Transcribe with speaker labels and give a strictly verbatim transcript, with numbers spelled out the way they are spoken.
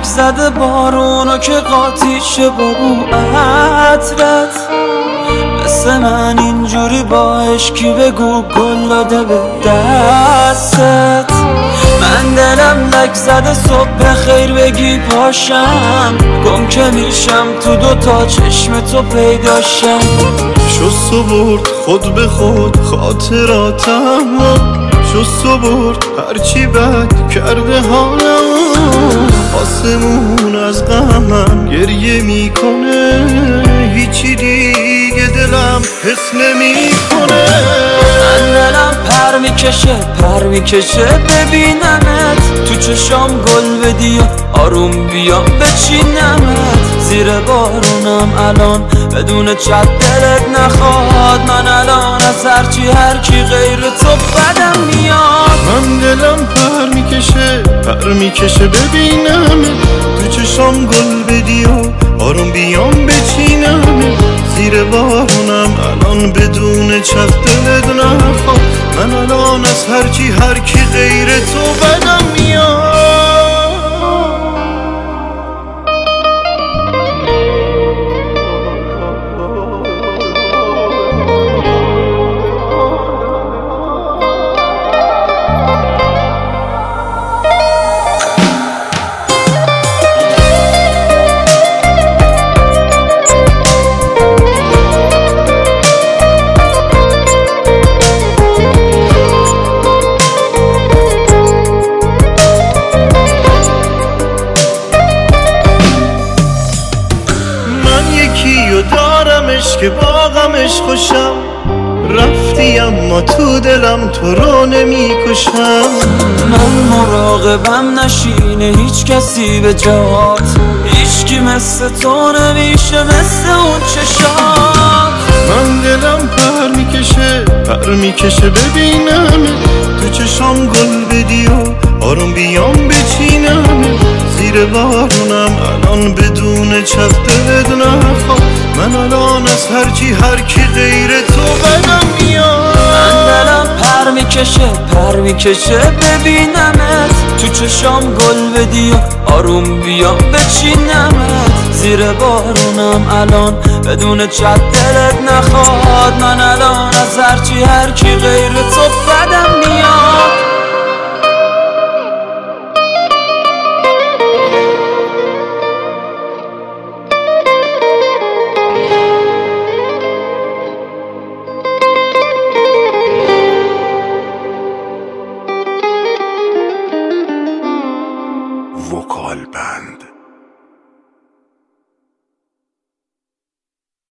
Speaker 1: لک زده بارونو که قاطیشه با بو عطرت. مثل من اینجوری با عشقی بگو گل داده به دستت. من دلم لک زده صبح خیر بگی پاشم، گم که میشم تو دوتا چشم تو پیداشم.
Speaker 2: شست و برد خود به خود خاطراتم، شست و برد هرچی بد کرده حالم. آسمون از غمم گریه میکنه، هیچی دیگه دلم حس نمیکنه.
Speaker 1: من دلم پر میکشه پر میکشه ببینمت، تو چشام گل بدی و آروم بیام بچینمت. زیر بارونم الان بدون چت دلت نخواد، من الان از هرچی هرکی غیر تو بدم میاد.
Speaker 2: من دلم پر میکشه پر میکشه ببینمت، تو چشام گل بدی و آروم بیام بچینمت. زیر بارونم الان بدون چت دلت نخواد، من الان از هرچی هرکی غیر تو بدم میاد. دارمش که با غمش خوشم، رفتی اما تو دلم تو رو نمیکشم.
Speaker 1: من مراقبم نشینه هیچ کسی به جات، هیچکی مثل تو نمیشه مثل اون چشات.
Speaker 2: من دلم پر میکشه پر میکشه ببینم، تو چشام گل بدی و آروم بیام بچینم. زیر بارونم الان بدون چت دلت نخواد، من الان از هرچی هرکی غیر تو بدم میاد.
Speaker 1: من دلم پر میکشه پر میکشه ببینمت، تو چشام گل بدی و آروم بیام بچینمت. زیر بارونم الان بدون چت دلت نخواد، من الان از هرچی هرکی غیر تو بدم میاد.
Speaker 3: وکال بند.